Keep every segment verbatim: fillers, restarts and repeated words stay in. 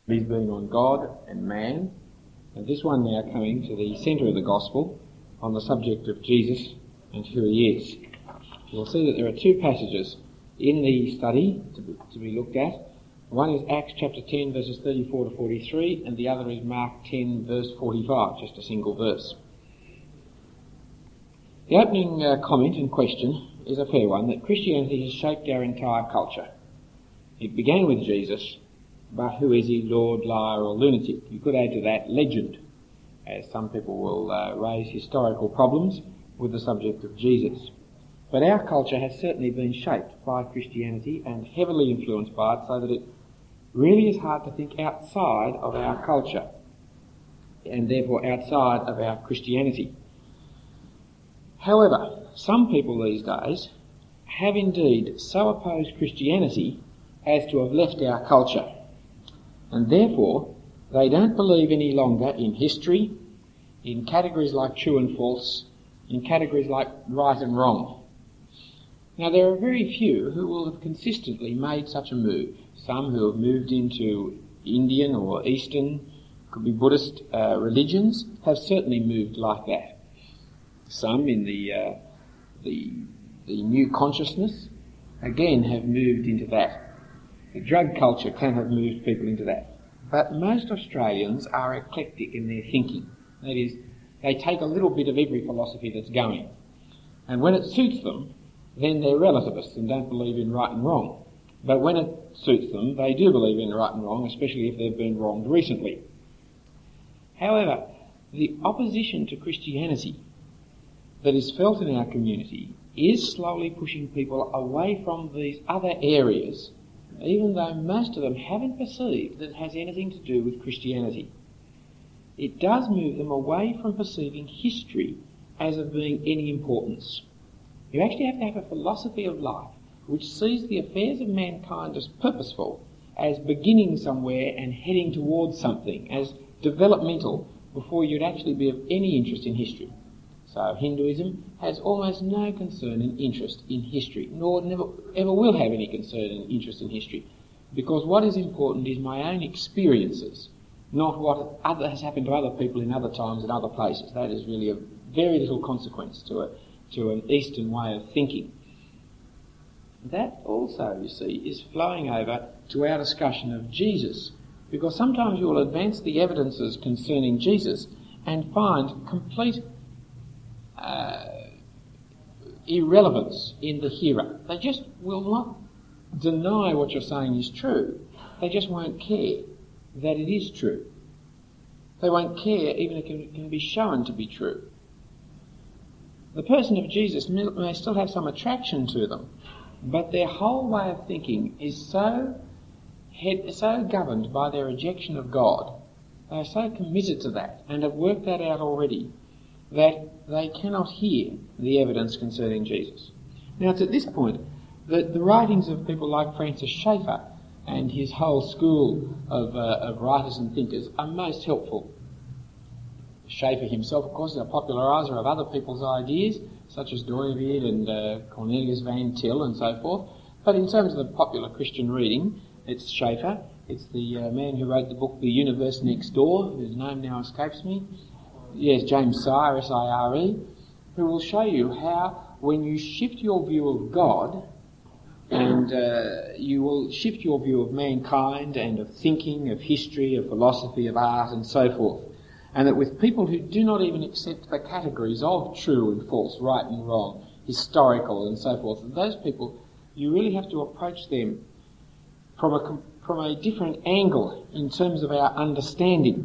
He's been on God and man, and this one now coming to the centre of the gospel on the subject of Jesus and who he is. You'll see that there are two passages in the study to be, to be looked at. One is Acts chapter ten verses thirty-four to forty-three, and the other is Mark ten verse forty-five, just a single verse. The opening uh, comment and question is a fair one, that Christianity has shaped our entire culture. It began with Jesus, but who is he, Lord, liar or lunatic? You could add to that legend, as some people will uh, raise historical problems with the subject of Jesus. But our culture has certainly been shaped by Christianity and heavily influenced by it, so that it really is hard to think outside of our culture and therefore outside of our Christianity. However, some people these days have indeed so opposed Christianity as to have left our culture, and therefore they don't believe any longer in history, in categories like true and false, in categories like right and wrong. Now, there are very few who will have consistently made such a move. Some who have moved into Indian or Eastern, could be Buddhist uh, religions, have certainly moved like that. Some in the, uh, the the new consciousness, again, have moved into that. The drug culture can have moved people into that. But most Australians are eclectic in their thinking. That is, they take a little bit of every philosophy that's going. And when it suits them, then they're relativists and don't believe in right and wrong. But when it suits them, they do believe in right and wrong, especially if they've been wronged recently. However, the opposition to Christianity that is felt in our community is slowly pushing people away from these other areas, even though most of them haven't perceived that it has anything to do with Christianity. It does move them away from perceiving history as of being any importance. You actually have to have a philosophy of life which sees the affairs of mankind as purposeful, as beginning somewhere and heading towards something, as developmental, before you'd actually be of any interest in history. So Hinduism has almost no concern and interest in history, nor never ever will have any concern and interest in history, because what is important is my own experiences, not what other has happened to other people in other times and other places. That is really of very little consequence to a to an Eastern way of thinking. That also, you see, is flowing over to our discussion of Jesus, because sometimes you will advance the evidences concerning Jesus and find complete uh, irrelevance in the hearer. They just will not deny what you're saying is true. They just won't care that it is true. They won't care even if it can be shown to be true. The person of Jesus may still have some attraction to them, but their whole way of thinking is so head, so governed by their rejection of God, they are so committed to that and have worked that out already, that they cannot hear the evidence concerning Jesus. Now, it's at this point that the writings of people like Francis Schaeffer and his whole school of, uh, of writers and thinkers are most helpful. Schaeffer himself, of course, is a populariser of other people's ideas, such as Dooyeweerd and uh, Cornelius Van Til and so forth. But in terms of the popular Christian reading, it's Schaeffer. It's the uh, man who wrote the book The Universe Next Door, whose name now escapes me. Yes, James Sire, S I R E, who will show you how when you shift your view of God, and uh, you will shift your view of mankind and of thinking, of history, of philosophy, of art and so forth, and that with people who do not even accept the categories of true and false, right and wrong, historical and so forth, those people, you really have to approach them from a, from a different angle in terms of our understanding.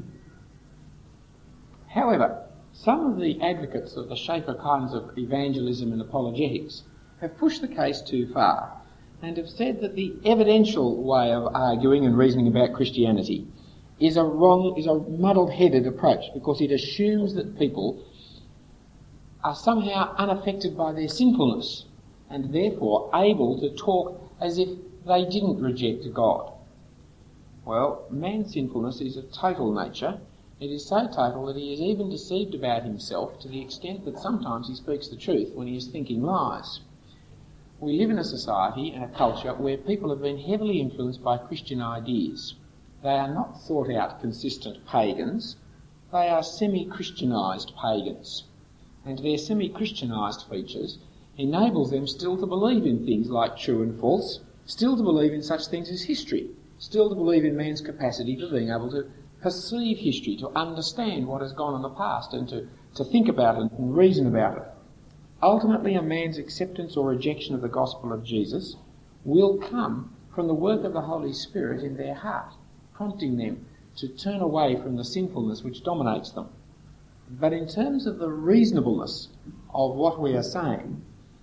However, some of the advocates of the Schaeffer kinds of evangelism and apologetics have pushed the case too far and have said that the evidential way of arguing and reasoning about Christianity is a wrong, is a muddled-headed approach, because it assumes that people are somehow unaffected by their sinfulness and therefore able to talk as if they didn't reject God. Well, man's sinfulness is of total nature. It is so total that he is even deceived about himself to the extent that sometimes he speaks the truth when he is thinking lies. We live in a society and a culture where people have been heavily influenced by Christian ideas. They are not thought-out, consistent pagans. They are semi-Christianised pagans. And their semi-Christianised features enables them still to believe in things like true and false, still to believe in such things as history, still to believe in man's capacity for being able to perceive history, to understand what has gone in the past and to, to think about it and reason about it. Ultimately, a man's acceptance or rejection of the gospel of Jesus will come from the work of the Holy Spirit in their heart, prompting them to turn away from the sinfulness which dominates them. But in terms of the reasonableness of what we are saying,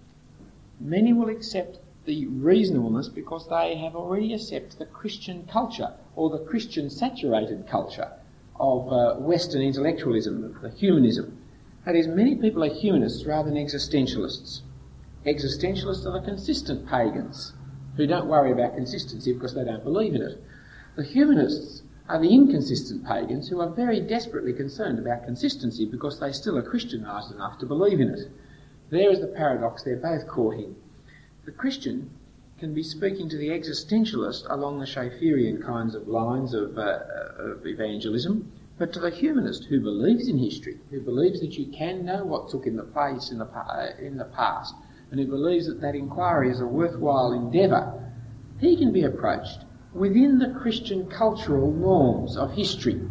many will accept the reasonableness because they have already accepted the Christian culture or the Christian saturated culture of uh, Western intellectualism, of the humanism. That is, many people are humanists rather than existentialists. Existentialists are the consistent pagans who don't worry about consistency because they don't believe in it. The humanists are the inconsistent pagans who are very desperately concerned about consistency because they still are Christianised enough to believe in it. There is the paradox they're both caught in. The Christian can be speaking to the existentialist along the Schaefferian kinds of lines of, uh, of evangelism, but to the humanist who believes in history, who believes that you can know what took in the place in the, uh, in the past, and who believes that that inquiry is a worthwhile endeavour, he can be approached within the Christian cultural norms of history.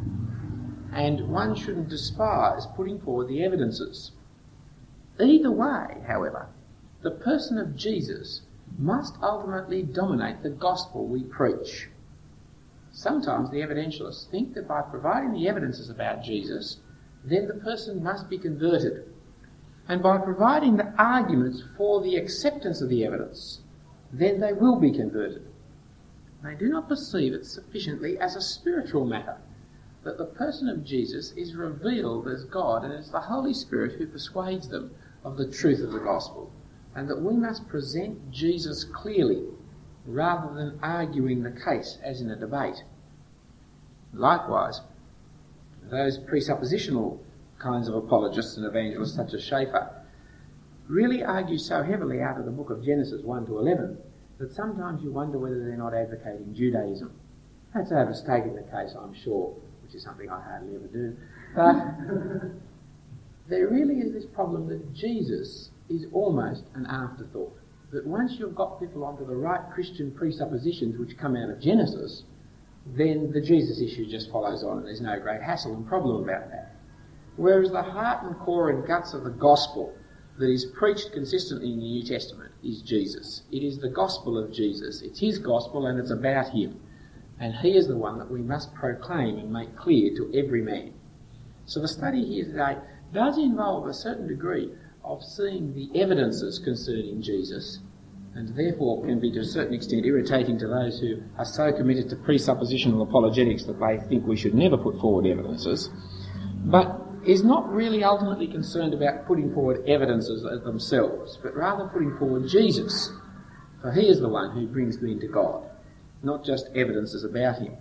And one shouldn't despise putting forward the evidences. Either way, however, the person of Jesus must ultimately dominate the gospel we preach. Sometimes the evidentialists think that by providing the evidences about Jesus, then the person must be converted. And by providing the arguments for the acceptance of the evidence, then they will be converted. They do not perceive it sufficiently as a spiritual matter, that the person of Jesus is revealed as God and it's the Holy Spirit who persuades them of the truth of the gospel, and that we must present Jesus clearly rather than arguing the case as in a debate. Likewise, those presuppositional kinds of apologists and evangelists such as Schaeffer really argue so heavily out of the book of Genesis one to eleven that sometimes you wonder whether they're not advocating Judaism. That's overstating the case, I'm sure, which is something I hardly ever do. But there really is this problem that Jesus is almost an afterthought. That once you've got people onto the right Christian presuppositions which come out of Genesis, then the Jesus issue just follows on and there's no great hassle and problem about that. Whereas the heart and core and guts of the gospel that is preached consistently in the New Testament is Jesus. It is the gospel of Jesus. It's his gospel and it's about him. And he is the one that we must proclaim and make clear to every man. So the study here today does involve a certain degree of seeing the evidences concerning Jesus, and therefore can be to a certain extent irritating to those who are so committed to presuppositional apologetics that they think we should never put forward evidences, but is not really ultimately concerned about putting forward evidences themselves, but rather putting forward Jesus, for he is the one who brings men to God, not just evidences about him.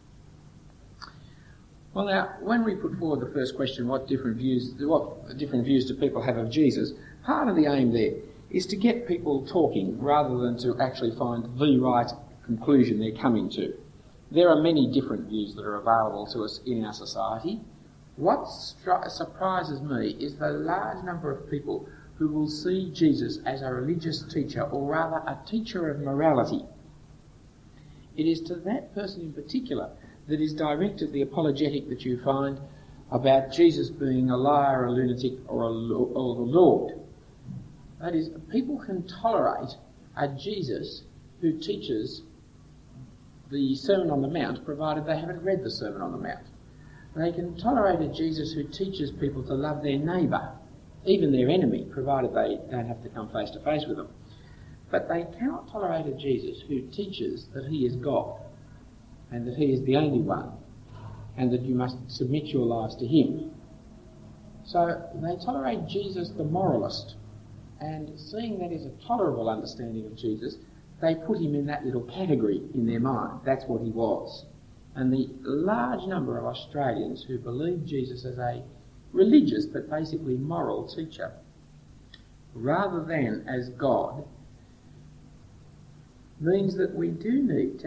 Well, now, when we put forward the first question, what different views, what different views do people have of Jesus? Part of the aim there is to get people talking rather than to actually find the right conclusion they're coming to. There are many different views that are available to us in our society. What stri- surprises me is the large number of people who will see Jesus as a religious teacher, or rather a teacher of morality. It is to that person in particular that is directed the apologetic that you find about Jesus being a liar, a lunatic, or, a, or the Lord. That is, people can tolerate a Jesus who teaches the Sermon on the Mount, provided they haven't read the Sermon on the Mount. They can tolerate a Jesus who teaches people to love their neighbour, even their enemy, provided they don't have to come face to face with them. But they cannot tolerate a Jesus who teaches that he is God, and that he is the only one, and that you must submit your lives to him. So they tolerate Jesus the moralist, and seeing that is a tolerable understanding of Jesus, they put him in that little category in their mind. That's what he was. And the large number of Australians who believe Jesus as a religious but basically moral teacher, rather than as God, means that we do need to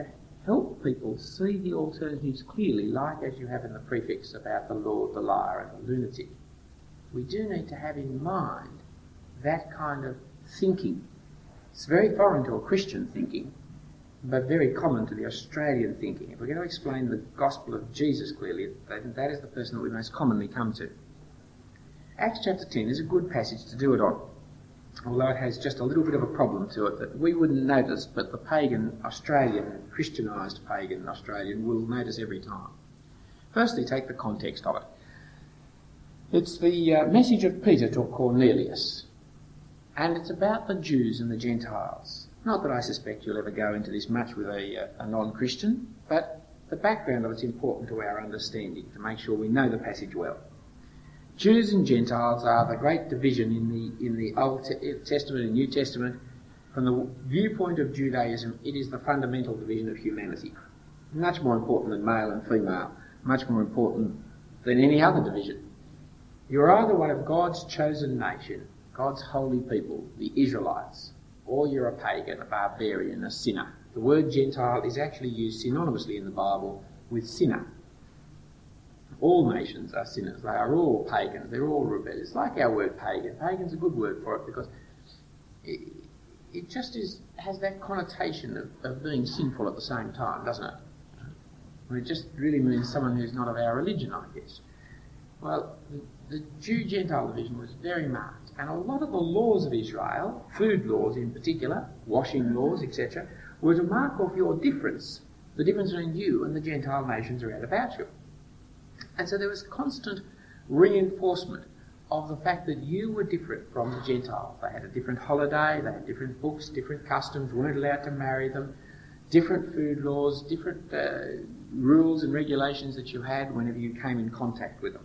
help people see the alternatives clearly, like as you have in the prefix about the lord, the liar and the lunatic. We do need to have in mind that kind of thinking. It's very foreign to a Christian thinking, but very common to the Australian thinking. If we're going to explain the gospel of Jesus clearly, then that is the person that we most commonly come to. Acts chapter ten is a good passage to do it on, although it has just a little bit of a problem to it that we wouldn't notice, but the pagan Australian, Christianised pagan Australian will notice every time. Firstly, take the context of it. It's the uh, message of Peter to Cornelius, and it's about the Jews and the Gentiles. Not that I suspect you'll ever go into this much with a, a non-Christian, but the background of it's important to our understanding, to make sure we know the passage well. Jews and Gentiles are the great division in the in the Old Testament and New Testament. From the viewpoint of Judaism, it is the fundamental division of humanity. Much more important than male and female, much more important than any other division. You're either one of God's chosen nation, God's holy people, the Israelites, or you're a pagan, a barbarian, a sinner. The word Gentile is actually used synonymously in the Bible with sinner. All nations are sinners. They are all pagans. They're all rebellious. Like our word pagan. Pagan's a good word for it because it, it just is has that connotation of, of being sinful at the same time, doesn't it? I mean, it just really means someone who's not of our religion, I guess. Well, the, the Jew-Gentile division was very marked, and a lot of the laws of Israel, food laws in particular, washing laws, et cetera, were to mark off your difference, the difference between you and the Gentile nations around about you. And so there was constant reinforcement of the fact that you were different from the Gentiles. They had a different holiday, they had different books, different customs, weren't allowed to marry them, different food laws, different uh, rules and regulations that you had whenever you came in contact with them.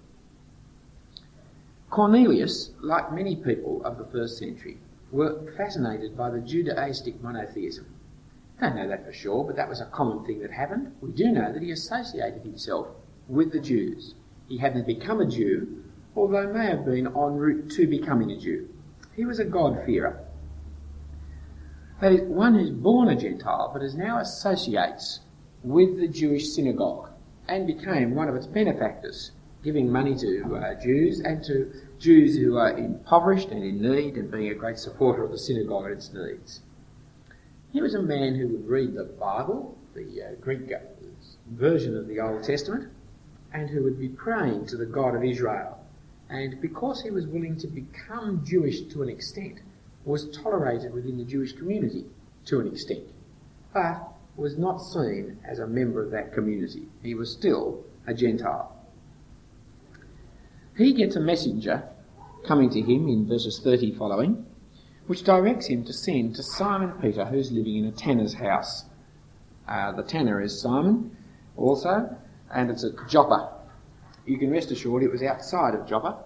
Cornelius, like many people of the first century, were fascinated by the Judaistic monotheism. Don't know that for sure, but that was a common thing that happened. We do know that he associated himself with the Jews. He hadn't become a Jew, although may have been en route to becoming a Jew. He was a God-fearer. That is, one who's born a Gentile, but is now associates with the Jewish synagogue and became one of its benefactors, giving money to uh, Jews and to Jews who are impoverished and in need, and being a great supporter of the synagogue and its needs. He was a man who would read the Bible, the uh, Greek version of the Old Testament, and who would be praying to the God of Israel. And because he was willing to become Jewish to an extent, was tolerated within the Jewish community to an extent, but was not seen as a member of that community. He was still a Gentile. He gets a messenger coming to him in verses thirty following, which directs him to send to Simon Peter, who's living in a tanner's house. Uh, the tanner is Simon also, and it's at Joppa. You can rest assured it was outside of Joppa.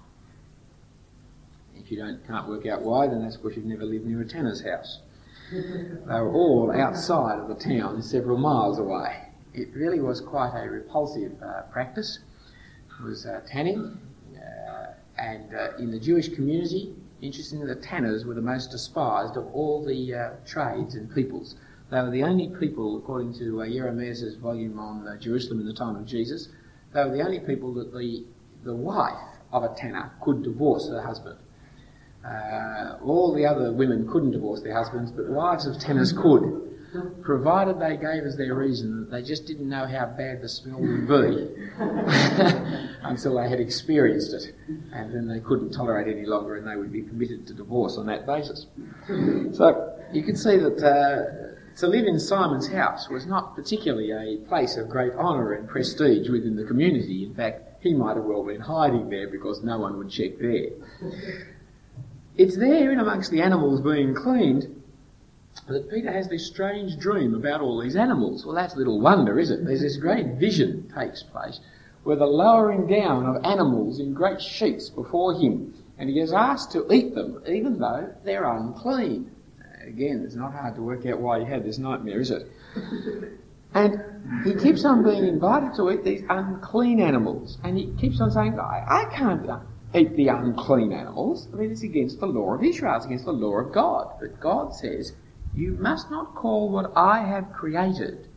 If you don't can't work out why, then that's because you've never lived near a tanner's house. They were all outside of the town, several miles away. It really was quite a repulsive uh, practice. It was uh, tanning, uh, and uh, in the Jewish community, interestingly, the tanners were the most despised of all the uh, trades and peoples. They were the only people, according to uh, Jeremiah's volume on uh, Jerusalem in the time of Jesus, they were the only people that the the wife of a tanner could divorce her husband. Uh, all the other women couldn't divorce their husbands, but wives of tanners could, provided they gave as their reason that they just didn't know how bad the smell would be until they had experienced it, and then they couldn't tolerate any longer and they would be permitted to divorce on that basis. So you can see that uh, to live in Simon's house was not particularly a place of great honour and prestige within the community. In fact, he might have well been hiding there because no one would check there. It's there in amongst the animals being cleaned that Peter has this strange dream about all these animals. Well, that's little wonder, is it? There's this great vision takes place where the lowering down of animals in great sheets before him, and he is asked to eat them even though they're unclean. Again, it's not hard to work out why he had this nightmare, is it? And he keeps on being invited to eat these unclean animals, and he keeps on saying, I, I can't eat the unclean animals. I mean, it's against the law of Israel, it's against the law of God. But God says, you must not call what I have created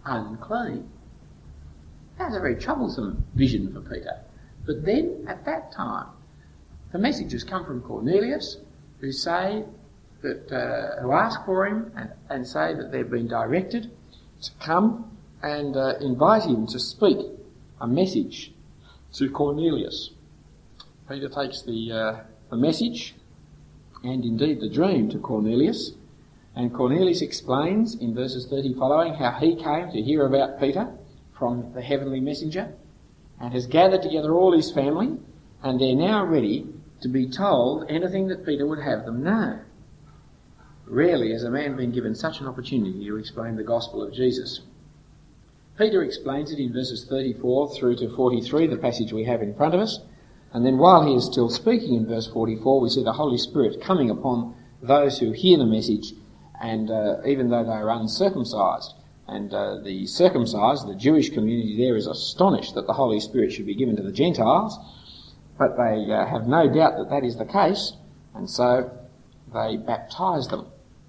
unclean. That's a very troublesome vision for Peter. But then, at that time, the messages come from Cornelius, who say that, uh, who ask for him and, and say that they've been directed to come and uh, invite him to speak a message to Cornelius. Peter takes the, uh, the message and indeed the dream to Cornelius, and Cornelius explains in verses thirty following how he came to hear about Peter from the heavenly messenger and has gathered together all his family, and they're now ready to be told anything that Peter would have them know. Rarely has a man been given such an opportunity to explain the gospel of Jesus. Peter explains it in verses thirty-four through to forty-three, the passage we have in front of us, and then while he is still speaking in verse forty-four, we see the Holy Spirit coming upon those who hear the message, and uh, even though they are uncircumcised, and uh, the circumcised, the Jewish community there, is astonished that the Holy Spirit should be given to the Gentiles, but they uh, have no doubt that that is the case, and so they baptise them.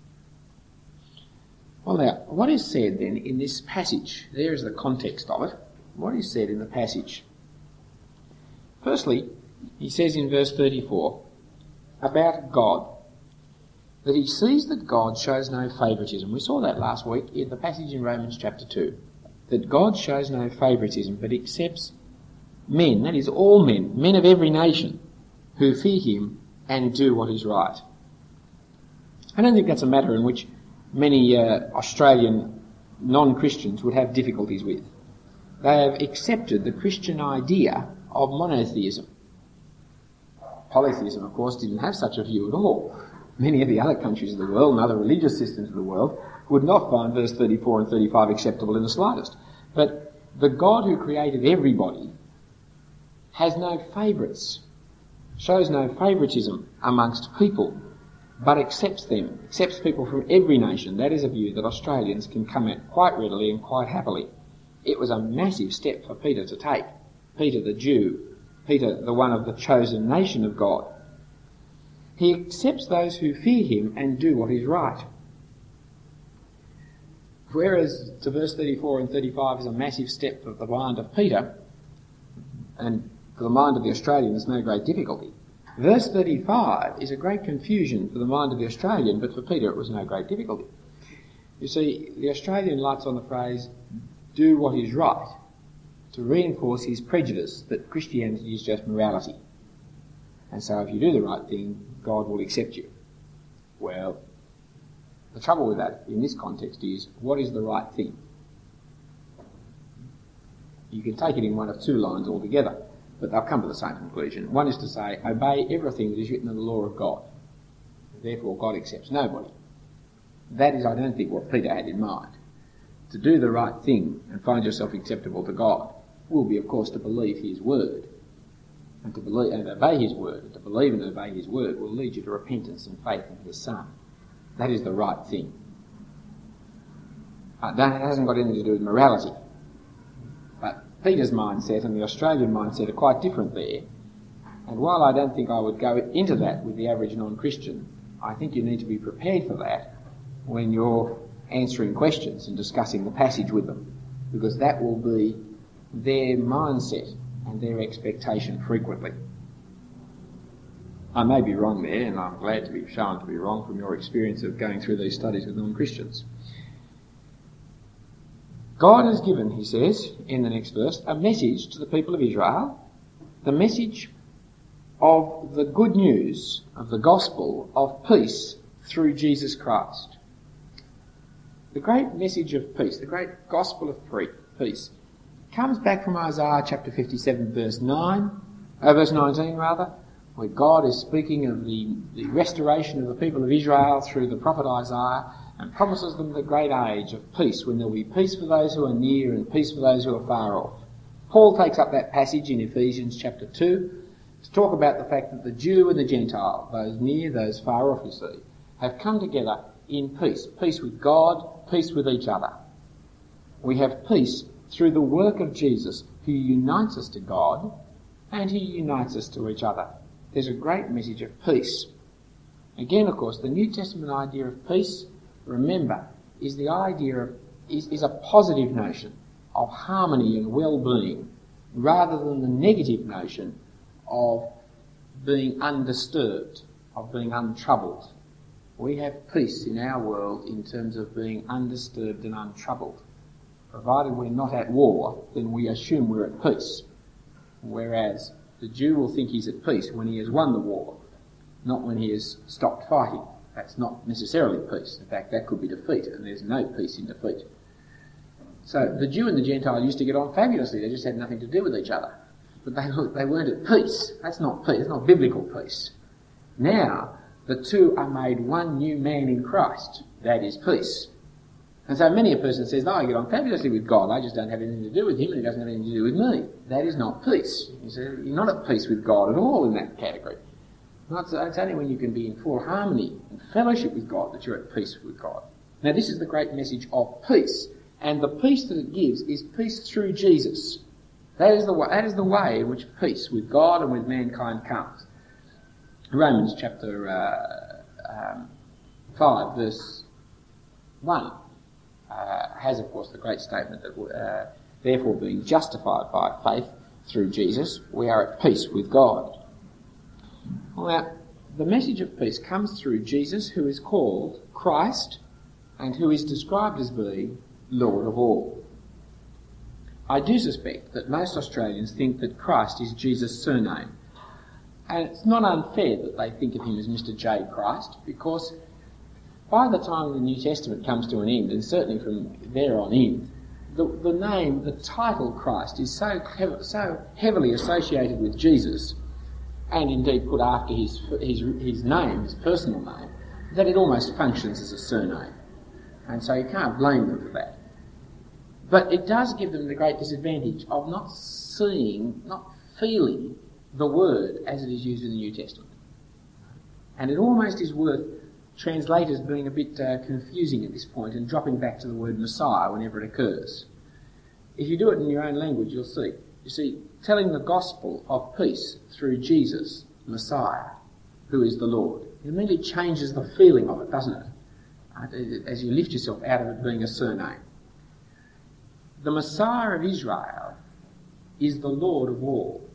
Well now, what is said then in this passage? There is the context of it. What is said in the passage? Firstly, he says in verse thirty-four about God, that he sees that God shows no favouritism. We saw that last week in the passage in Romans chapter two, that God shows no favouritism but accepts men, that is all men, men of every nation, who fear him and do what is right. I don't think that's a matter in which many uh, Australian non-Christians would have difficulties with. They have accepted the Christian idea of monotheism. Polytheism, of course, didn't have such a view at all. Many of the other countries of the world and other religious systems of the world would not find verse thirty-four and thirty-five acceptable in the slightest. But the God who created everybody has no favourites, shows no favouritism amongst people, but accepts them, accepts people from every nation. That is a view that Australians can come at quite readily and quite happily. It was a massive step for Peter to take. Peter the Jew, Peter the one of the chosen nation of God. He accepts those who fear him and do what is right. Whereas to verse thirty-four and thirty-five is a massive step for the mind of Peter, and for the mind of the Australian there's no great difficulty. Verse thirty-five is a great confusion for the mind of the Australian, but for Peter it was no great difficulty. You see, the Australian lights on the phrase, do what is right, to reinforce his prejudice that Christianity is just morality. And so if you do the right thing, God will accept you. Well, the trouble with that in this context is, what is the right thing? You can take it in one of two lines altogether, but they'll come to the same conclusion. One is to say, obey everything that is written in the law of God. Therefore, God accepts nobody. That is, I don't think, what Peter had in mind. To do the right thing and find yourself acceptable to God will be, of course, to believe his word. And to believe and obey his word, and to believe and obey his word will lead you to repentance and faith in his Son. That is the right thing. Uh, that hasn't got anything to do with morality. But Peter's mindset and the Australian mindset are quite different there. And while I don't think I would go into that with the average non-Christian, I think you need to be prepared for that when you're answering questions and discussing the passage with them, because that will be their mindset and their expectation frequently. I may be wrong there, and I'm glad to be shown to be wrong from your experience of going through these studies with non-Christians. God has given, he says in the next verse, a message to the people of Israel, the message of the good news of the gospel of peace through Jesus Christ. The great message of peace, the great gospel of peace, comes back from Isaiah chapter fifty-seven verse nine, oh, verse nineteen rather, where God is speaking of the, the restoration of the people of Israel through the prophet Isaiah, and promises them the great age of peace, when there will be peace for those who are near and peace for those who are far off. Paul takes up that passage in Ephesians chapter two to talk about the fact that the Jew and the Gentile, those near, those far off, you see, have come together in peace. Peace with God, peace with each other. We have peace through the work of Jesus, who unites us to God and who unites us to each other. There's a great message of peace. Again, of course, the New Testament idea of peace, remember, is the idea of is, is a positive notion of harmony and well-being, rather than the negative notion of being undisturbed, of being untroubled. We have peace in our world in terms of being undisturbed and untroubled. Provided we're not at war, then we assume we're at peace. Whereas the Jew will think he's at peace when he has won the war, not when he has stopped fighting. That's not necessarily peace. In fact, that could be defeat, and there's no peace in defeat. So the Jew and the Gentile used to get on fabulously. They just had nothing to do with each other. But they, they weren't at peace. That's not peace. It's not biblical peace. Now, the two are made one new man in Christ. That is peace. And so many a person says, no, I get on fabulously with God. I just don't have anything to do with him, and he doesn't have anything to do with me. That is not peace. You say, you're not at peace with God at all in that category. It's only when you can be in full harmony and fellowship with God that you're at peace with God. Now, this is the great message of peace. And the peace that it gives is peace through Jesus. That is the way, that is the way in which peace with God and with mankind comes. Romans chapter uh, um, five, verse one, uh, has, of course, the great statement that, uh, therefore, being justified by faith through Jesus, we are at peace with God. Well, now, the message of peace comes through Jesus, who is called Christ and who is described as being Lord of all. I do suspect that most Australians think that Christ is Jesus' surname, and it's not unfair that they think of him as Mister J. Christ, because by the time the New Testament comes to an end, and certainly from there on in, the, the name, the title Christ is so, hev- so heavily associated with Jesus, and indeed put after his, his, his name, his personal name, that it almost functions as a surname. And so you can't blame them for that. But it does give them the great disadvantage of not seeing, not feeling the word as it is used in the New Testament. And it almost is worth translators being a bit uh, confusing at this point and dropping back to the word Messiah whenever it occurs. If you do it in your own language, you'll see. You see, telling the gospel of peace through Jesus, Messiah, who is the Lord, it immediately changes the feeling of it, doesn't it? As you lift yourself out of it being a surname. The Messiah of Israel is the Lord of all.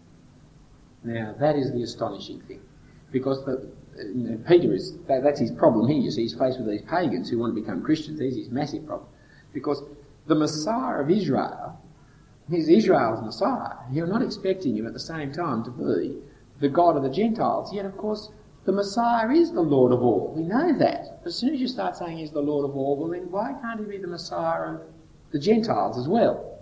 Now, that is the astonishing thing. Because the, uh, Peter is, that, that's his problem here. You see, he's faced with these pagans who want to become Christians. There's his massive problem. Because the Messiah of Israel, he's Israel's Messiah. You're not expecting him at the same time to be the God of the Gentiles. Yet, of course, the Messiah is the Lord of all. We know that. As soon as you start saying he's the Lord of all, well then why can't he be the Messiah of the Gentiles as well?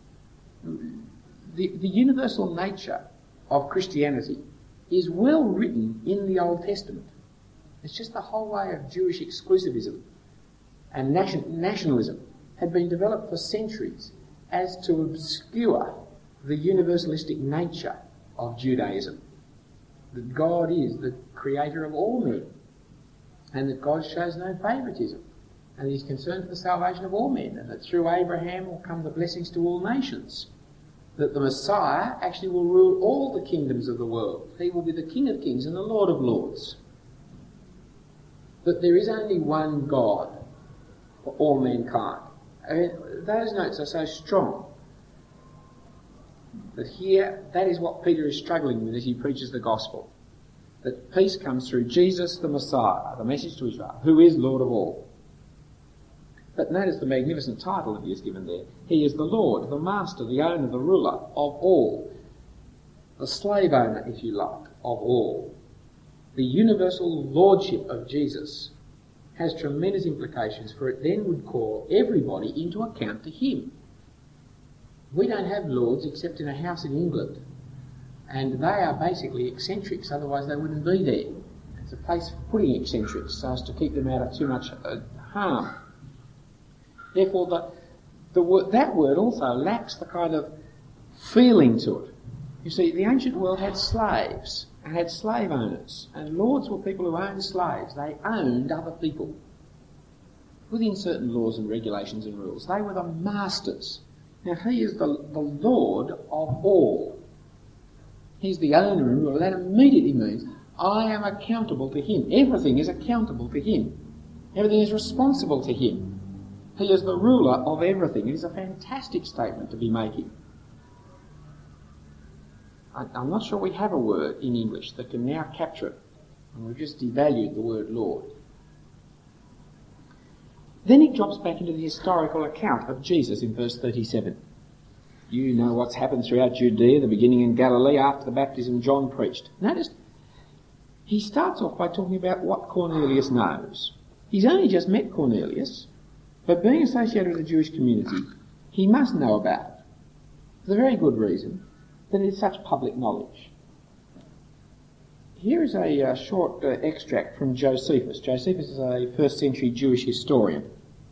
The, the universal nature of Christianity is well written in the Old Testament. It's just the whole way of Jewish exclusivism and nation, nationalism had been developed for centuries as to obscure the universalistic nature of Judaism. That God is the creator of all men, and that God shows no favouritism, and he's concerned for the salvation of all men, and that through Abraham will come the blessings to all nations. That the Messiah actually will rule all the kingdoms of the world. He will be the King of kings and the Lord of lords. That there is only one God for all mankind. I mean, those notes are so strong that here, that is what Peter is struggling with as he preaches the gospel. That peace comes through Jesus the Messiah, the message to Israel, who is Lord of all. But notice the magnificent title that he is given there. He is the Lord, the Master, the Owner, the Ruler of all. The slave owner, if you like, of all. The universal lordship of Jesus has tremendous implications, for it then would call everybody into account to him. We don't have lords except in a house in England, and they are basically eccentrics, otherwise they wouldn't be there. It's a place for putting eccentrics so as to keep them out of too much uh, harm. Therefore, the, the word, that word also lacks the kind of feeling to it. You see, the ancient world had slaves and had slave owners, and lords were people who owned slaves. They owned other people within certain laws and regulations and rules. They were the masters. Now, he is the, the Lord of all. He's the owner and ruler. That immediately means I am accountable to him. Everything is accountable to him. Everything is responsible to him. He is the ruler of everything. It is a fantastic statement to be making. I, I'm not sure we have a word in English that can now capture it, and we've just devalued the word Lord. Then he drops back into the historical account of Jesus in verse thirty-seven. You know what's happened throughout Judea, the beginning in Galilee, after the baptism John preached. Notice, he starts off by talking about what Cornelius knows. He's only just met Cornelius, but being associated with the Jewish community, he must know about it. For the very good reason that it is such public knowledge. Here is a uh, short uh, extract from Josephus. Josephus is a first century Jewish historian.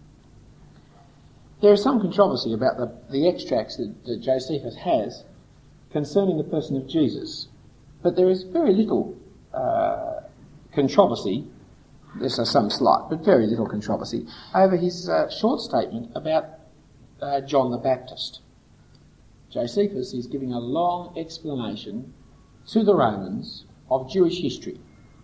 There is some controversy about the, the extracts that, that Josephus has concerning the person of Jesus, but there is very little uh, controversy, there's uh, some slight, but very little controversy, over his uh, short statement about uh, John the Baptist. Josephus is giving a long explanation to the Romans of Jewish history.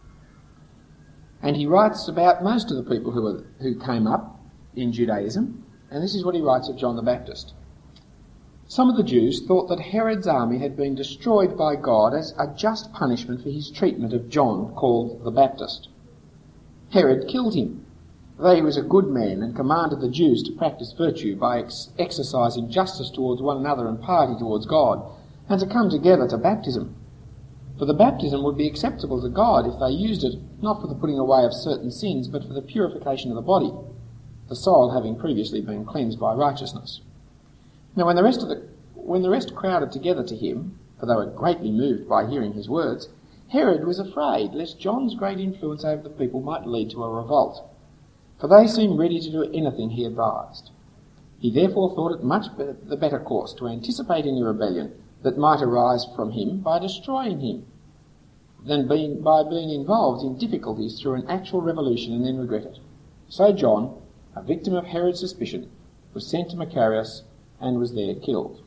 And he writes about most of the people who, were, who came up in Judaism, and this is what he writes of John the Baptist. Some of the Jews thought that Herod's army had been destroyed by God as a just punishment for his treatment of John, called the Baptist. Herod killed him, though he was a good man and commanded the Jews to practice virtue by ex- exercising justice towards one another and piety towards God, and to come together to baptism. For the baptism would be acceptable to God if they used it not for the putting away of certain sins, but for the purification of the body, the soul having previously been cleansed by righteousness. Now when the rest of the when the rest crowded together to him, for they were greatly moved by hearing his words, Herod was afraid lest John's great influence over the people might lead to a revolt, for they seemed ready to do anything he advised. He therefore thought it much better, the better course to anticipate any rebellion that might arise from him by destroying him, than being, by being involved in difficulties through an actual revolution and then regret it. So John, a victim of Herod's suspicion, was sent to Macarius and was there killed.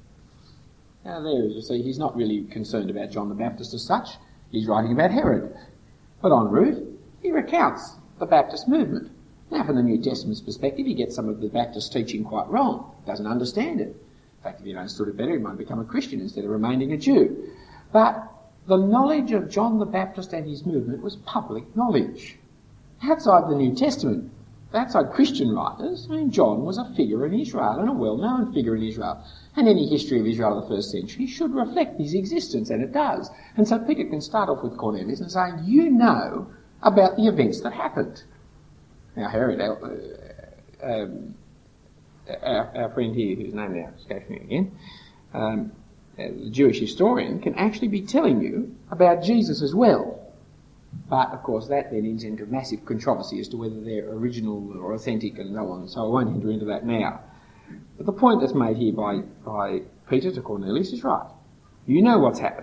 Now there, as you see, he's not really concerned about John the Baptist as such. He's writing about Herod. But en route, he recounts the Baptist movement. Now from the New Testament's perspective, he gets some of the Baptist teaching quite wrong. Doesn't understand it. In fact, if he'd understood it better, he might become a Christian instead of remaining a Jew. But the knowledge of John the Baptist and his movement was public knowledge. Outside the New Testament, outside Christian writers, I mean, John was a figure in Israel, and a well-known figure in Israel. And any history of Israel of the first century should reflect his existence, and it does. And so Peter can start off with Cornelius and say, you know about the events that happened. Now Herod, uh, um, Our, our friend here, whose name now escapes me again, um, the Jewish historian, can actually be telling you about Jesus as well. But, of course, that then ends into massive controversy as to whether they're original or authentic and so on, so I won't enter into that now. But the point that's made here by, by Peter to Cornelius is right. You know what's happened.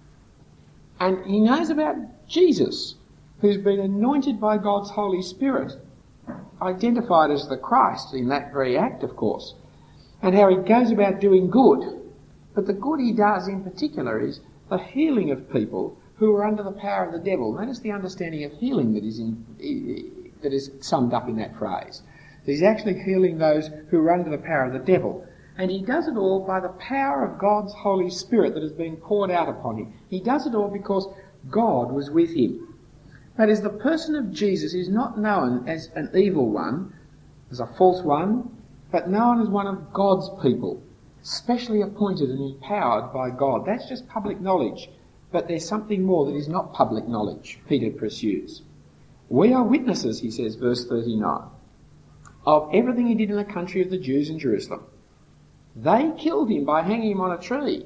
And he knows about Jesus, who's been anointed by God's Holy Spirit, identified as the Christ in that very act, of course, and how he goes about doing good. But the good he does in particular is the healing of people who are under the power of the devil. Notice the understanding of healing that is in, that is summed up in that phrase. He's actually healing those who are under the power of the devil. And he does it all by the power of God's Holy Spirit that has been poured out upon him. He does it all because God was with him. That is, the person of Jesus is not known as an evil one, as a false one, but known as one of God's people, specially appointed and empowered by God. That's just public knowledge. But there's something more that is not public knowledge, Peter pursues. We are witnesses, he says, verse thirty-nine, of everything he did in the country of the Jews in Jerusalem. They killed him by hanging him on a tree,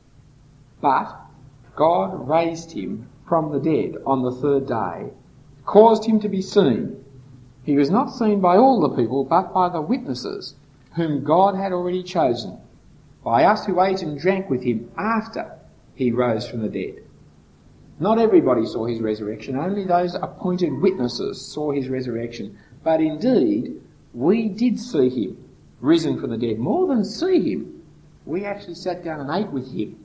but God raised him from the dead on the third day, caused him to be seen. He was not seen by all the people, but by the witnesses whom God had already chosen, by us who ate and drank with him after he rose from the dead. Not everybody saw his resurrection, only those appointed witnesses saw his resurrection. But indeed, we did see him risen from the dead. More than see him, we actually sat down and ate with him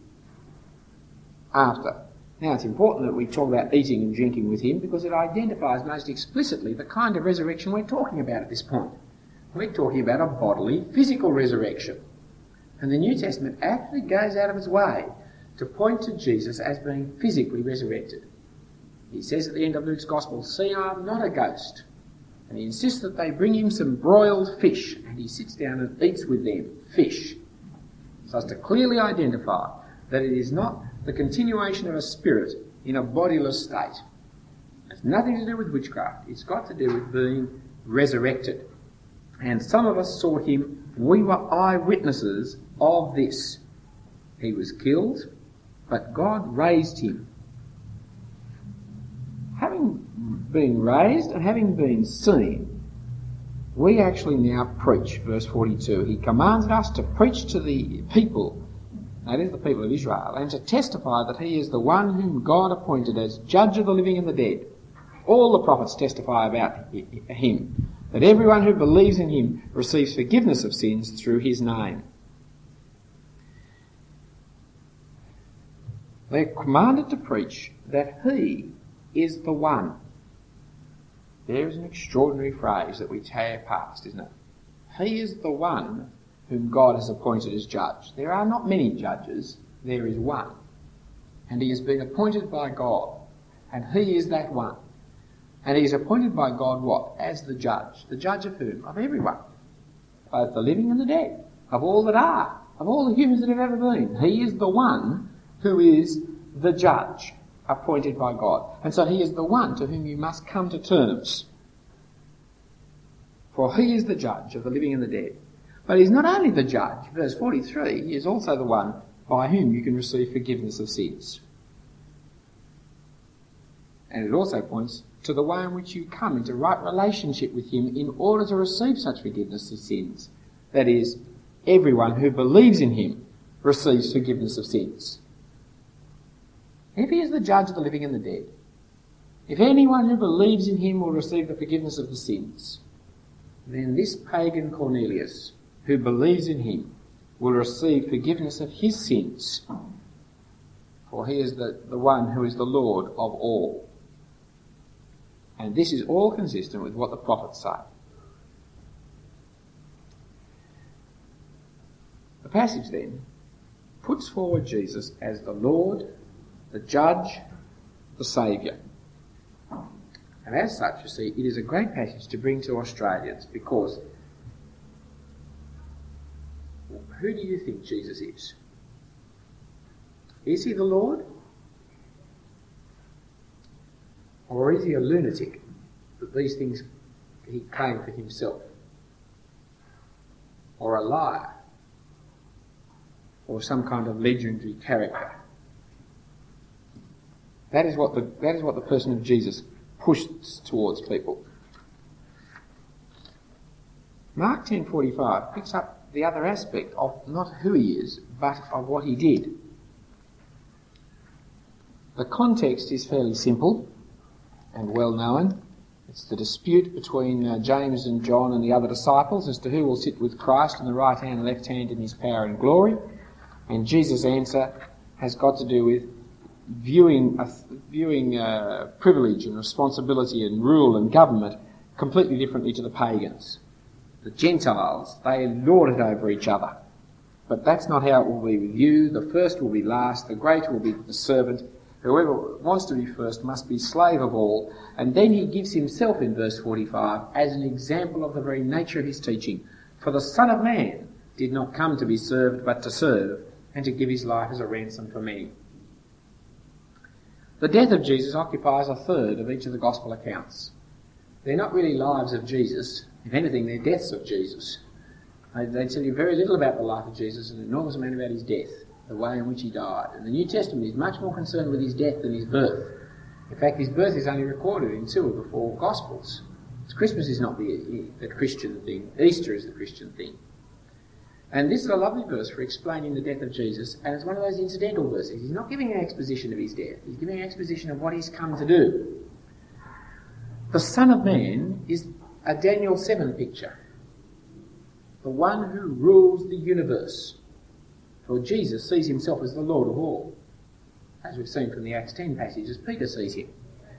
after. Now, it's important that we talk about eating and drinking with him because it identifies most explicitly the kind of resurrection we're talking about at this point. We're talking about a bodily, physical resurrection. And the New Testament actually goes out of its way to point to Jesus as being physically resurrected. He says at the end of Luke's Gospel, "See, I am not a ghost." And he insists that they bring him some broiled fish, and he sits down and eats with them fish, so as to clearly identify that it is not the continuation of a spirit in a bodiless state. It's nothing to do with witchcraft. It's got to do with being resurrected. And some of us saw him. We were eyewitnesses of this. He was killed, but God raised him. Having been raised and having been seen, we actually now preach, verse forty-two. He commanded us to preach to the people, that is the people of Israel, and to testify that he is the one whom God appointed as judge of the living and the dead. All the prophets testify about him, that everyone who believes in him receives forgiveness of sins through his name. They're commanded to preach that he is the one. There is an extraordinary phrase that we tear past, isn't it? He is the one whom God has appointed as judge. There are not many judges, there is one. And he has been appointed by God, and he is that one. And he is appointed by God what? As the judge. The judge of whom? Of everyone. Both the living and the dead. Of all that are. Of all the humans that have ever been. He is the one who is the judge appointed by God. And so he is the one to whom you must come to terms. For he is the judge of the living and the dead. But he's not only the judge, verse forty-three, he is also the one by whom you can receive forgiveness of sins. And it also points to the way in which you come into right relationship with him in order to receive such forgiveness of sins. That is, everyone who believes in him receives forgiveness of sins. If he is the judge of the living and the dead, if anyone who believes in him will receive the forgiveness of the sins, then this pagan Cornelius, who believes in him, will receive forgiveness of his sins, for he is the, the one who is the Lord of all. And this is all consistent with what the prophets say. The passage then puts forward Jesus as the Lord, the Judge, the Saviour. And as such, you see, it is a great passage to bring to Australians, because who do you think Jesus is? Is he the Lord? Or is he a lunatic that these things he claimed for himself? Or a liar? Or some kind of legendary character? That is what the, that is what the person of Jesus pushes towards people. Mark ten forty-five picks up the other aspect of not who he is, but of what he did. The context is fairly simple and well known. It's the dispute between uh, James and John and the other disciples as to who will sit with Christ on the right hand and left hand in his power and glory. And Jesus' answer has got to do with viewing uh, viewing uh, privilege and responsibility and rule and government completely differently to the pagans. The Gentiles, they lord it over each other. But that's not how it will be with you. The first will be last, the great will be the servant. Whoever wants to be first must be slave of all. And then he gives himself in verse forty-five as an example of the very nature of his teaching. For the Son of Man did not come to be served, but to serve, and to give his life as a ransom for many. The death of Jesus occupies a third of each of the gospel accounts. They're not really lives of Jesus. If anything, they're deaths of Jesus. They, they tell you very little about the life of Jesus and an enormous amount about his death, the way in which he died. And the New Testament is much more concerned with his death than his birth. In fact, his birth is only recorded in two of the four Gospels. Christmas is not the, the Christian thing. Easter is the Christian thing. And this is a lovely verse for explaining the death of Jesus, and it's one of those incidental verses. He's not giving an exposition of his death. He's giving an exposition of what he's come to do. The Son of Man is a Daniel seven picture. The one who rules the universe. For Jesus sees himself as the Lord of all, as we've seen from the Acts ten passage, as Peter sees him.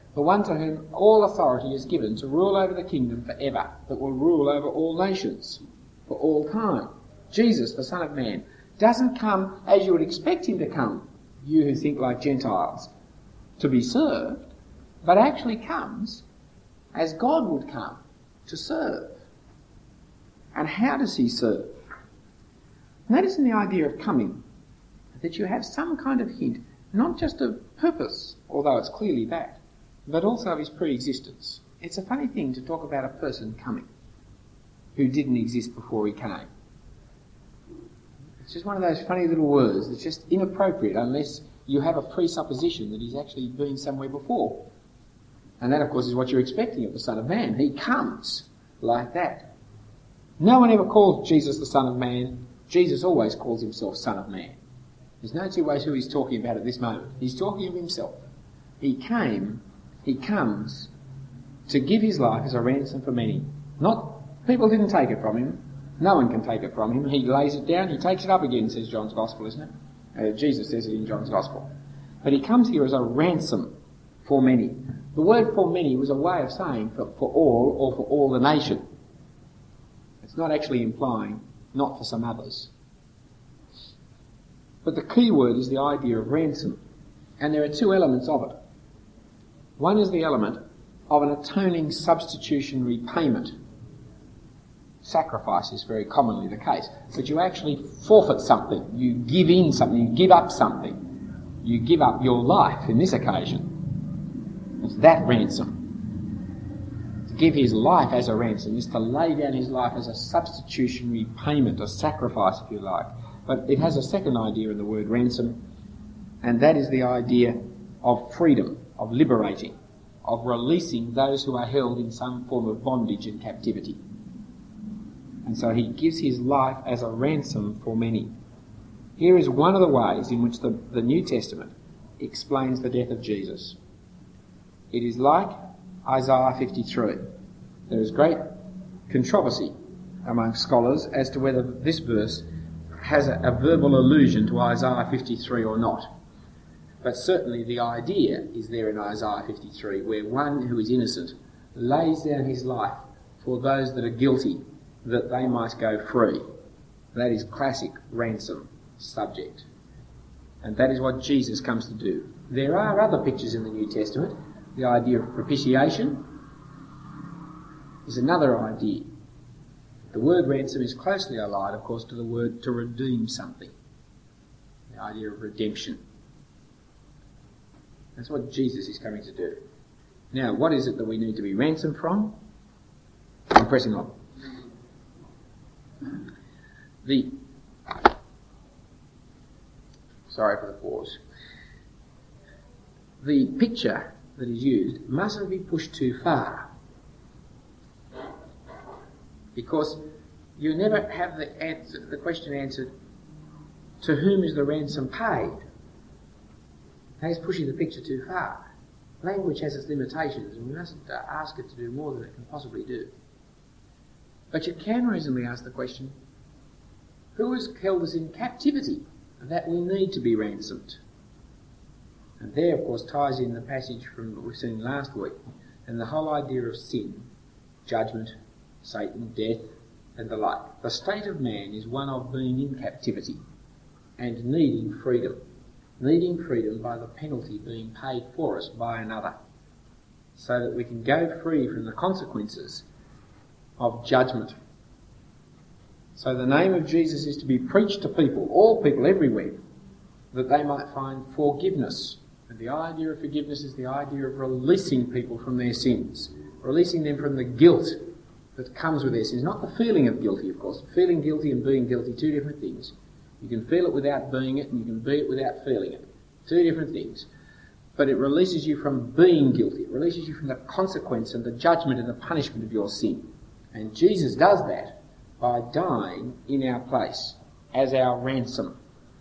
the one to whom all authority is given to rule over the kingdom forever, that will rule over all nations for all time. Jesus, the Son of Man, doesn't come as you would expect him to come, you who think like Gentiles, to be served, but actually comes as God would come, to serve. And how does he serve? Notice in the idea of coming that you have some kind of hint, not just of purpose, although it's clearly that, but also of his pre-existence. It's a funny thing to talk about a person coming who didn't exist before he came. It's just one of those funny little words that's just inappropriate unless you have a presupposition that he's actually been somewhere before. And that, of course, is what you're expecting of the Son of Man. He comes like that. No one ever calls Jesus the Son of Man. Jesus always calls himself Son of Man. There's no two ways who he's talking about at this moment. He's talking of himself. He came, he comes to give his life as a ransom for many. Not, people didn't take it from him. No one can take it from him. He lays it down, he takes it up again, says John's Gospel, isn't it? Uh, Jesus says it in John's Gospel. But he comes here as a ransom for many. The word for many was a way of saying for, for all or for all the nation. It's not actually implying not for some others. But the key word is the idea of ransom. And there are two elements of it. One is the element of an atoning substitutionary payment. Sacrifice is very commonly the case. But you actually forfeit something. You give in something. You give up something. You give up your life in this occasion. It's that ransom. To give his life as a ransom is to lay down his life as a substitutionary payment, a sacrifice if you like. But it has a second idea in the word ransom, and that is the idea of freedom, of liberating, of releasing those who are held in some form of bondage and captivity. And so he gives his life as a ransom for many. Here is one of the ways in which the, the New Testament explains the death of Jesus. It is like Isaiah fifty-three. There is great controversy among scholars as to whether this verse has a, a verbal allusion to Isaiah fifty-three or not. But certainly the idea is there in Isaiah fifty-three, where one who is innocent lays down his life for those that are guilty, that they might go free. That is classic ransom subject. And that is what Jesus comes to do. There are other pictures in the New Testament. The idea of propitiation is another idea. The word ransom is closely allied, of course, to the word to redeem something. The idea of redemption. That's what Jesus is coming to do. Now, what is it that we need to be ransomed from? I'm pressing on. The... Sorry for the pause. The picture that is used mustn't be pushed too far, because you never have the answer, the question answered, to whom is the ransom paid? That is pushing the picture too far. Language has its limitations, and we mustn't ask it to do more than it can possibly do. But you can reasonably ask the question, who has held us in captivity that we need to be ransomed? And there, of course, ties in the passage from what we've seen last week, and the whole idea of sin, judgment, Satan, death, and the like. The state of man is one of being in captivity and needing freedom. Needing freedom by the penalty being paid for us by another, so that we can go free from the consequences of judgment. So the name of Jesus is to be preached to people, all people everywhere, that they might find forgiveness. And the idea of forgiveness is the idea of releasing people from their sins, releasing them from the guilt that comes with their sins. Not the feeling of guilty, of course. Feeling guilty and being guilty, two different things. You can feel it without being it, and you can be it without feeling it. Two different things. But it releases you from being guilty. It releases you from the consequence and the judgment and the punishment of your sin. And Jesus does that by dying in our place as our ransom.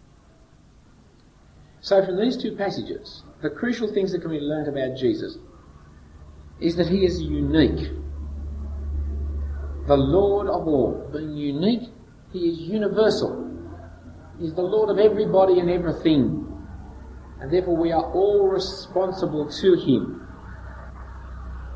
So from these two passages, the crucial things that can be learnt about Jesus is that he is unique. The Lord of all. Being unique, he is universal. He is the Lord of everybody and everything. And therefore we are all responsible to him.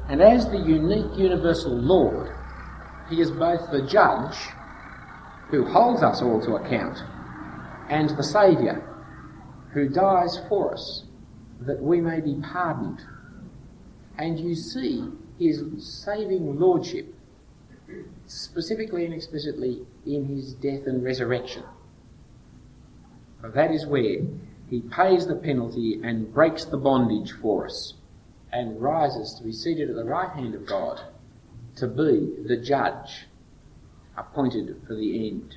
And as the unique universal Lord, he is both the judge who holds us all to account and the Saviour who dies for us that we may be pardoned. And you see his saving lordship specifically and explicitly in his death and resurrection. For that is where he pays the penalty and breaks the bondage for us and rises to be seated at the right hand of God to be the judge appointed for the end.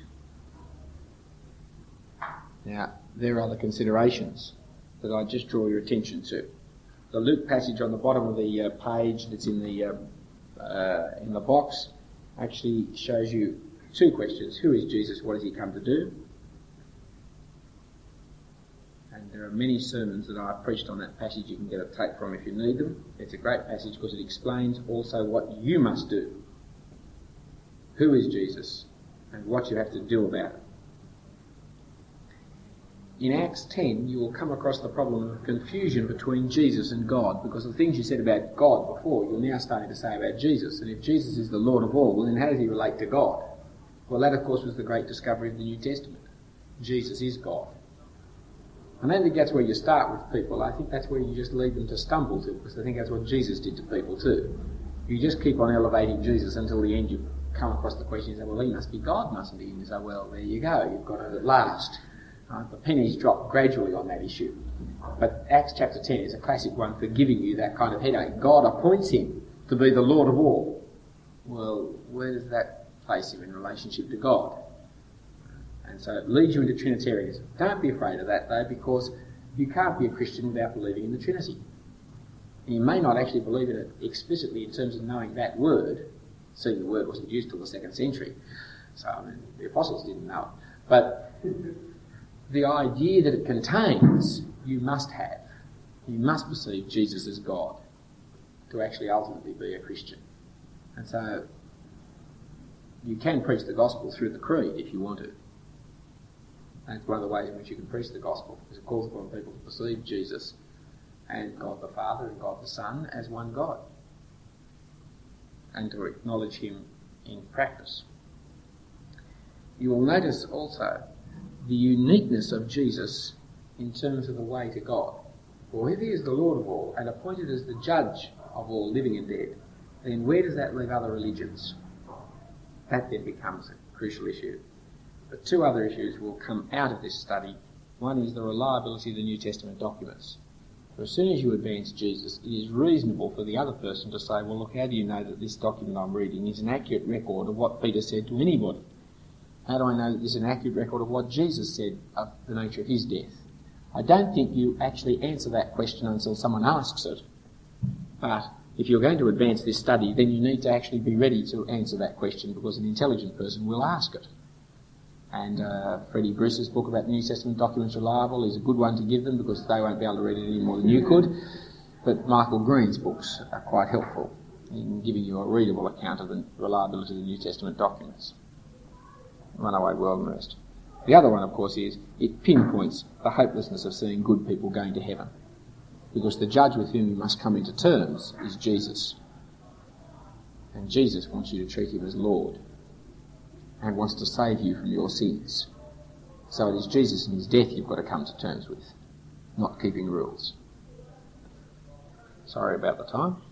Now, there are the considerations that I just draw your attention to. The Luke passage on the bottom of the uh, page that's in the uh, uh, in the box actually shows you two questions. Who is Jesus? What has he come to do? And there are many sermons that I've preached on that passage you can get a tape from if you need them. It's a great passage because it explains also what you must do. Who is Jesus and what you have to do about it. In Acts ten, you will come across the problem of confusion between Jesus and God, because the things you said about God before, you're now starting to say about Jesus. And if Jesus is the Lord of all, well, then how does he relate to God? Well, that, of course, was the great discovery of the New Testament. Jesus is God. And I don't think that's where you start with people. I think that's where you just lead them to stumble to, because I think that's what Jesus did to people too. You just keep on elevating Jesus until the end you come across the question, you say, well, he must be God, mustn't he? And you say, well, there you go, you've got it at last. Uh, the pennies drop gradually on that issue. But Acts chapter ten is a classic one for giving you that kind of headache. God appoints him to be the Lord of all. Well, where does that place him in relationship to God? And so it leads you into Trinitarianism. Don't be afraid of that, though, because you can't be a Christian without believing in the Trinity. And you may not actually believe in it explicitly in terms of knowing that word, seeing the word wasn't used till the second century. So, I mean, the apostles didn't know it. But the idea that it contains, you must have. You must perceive Jesus as God to actually ultimately be a Christian. And so you can preach the gospel through the creed if you want to. That's one of the ways in which you can preach the gospel, because it calls upon people to perceive Jesus and God the Father and God the Son as one God, and to acknowledge him in practice. You will notice also the uniqueness of Jesus in terms of the way to God. For if he is the Lord of all and appointed as the judge of all living and dead, then where does that leave other religions? That then becomes a crucial issue. But two other issues will come out of this study. One is the reliability of the New Testament documents. For as soon as you advance Jesus, it is reasonable for the other person to say, well, look, how do you know that this document I'm reading is an accurate record of what Peter said to anybody? How do I know that this is an accurate record of what Jesus said of the nature of his death? I don't think you actually answer that question until someone asks it. But if you're going to advance this study, then you need to actually be ready to answer that question, because an intelligent person will ask it. And uh, Freddie Bruce's book about the New Testament documents reliable is a good one to give them, because they won't be able to read it any more than you could. But Michael Green's books are quite helpful in giving you a readable account of the reliability of the New Testament documents. Runaway World and rest. The other one, of course, is it pinpoints the hopelessness of seeing good people going to heaven, because the judge with whom you must come into terms is Jesus. And Jesus wants you to treat him as Lord and wants to save you from your sins. So it is Jesus and his death you've got to come to terms with, not keeping rules. Sorry about the time.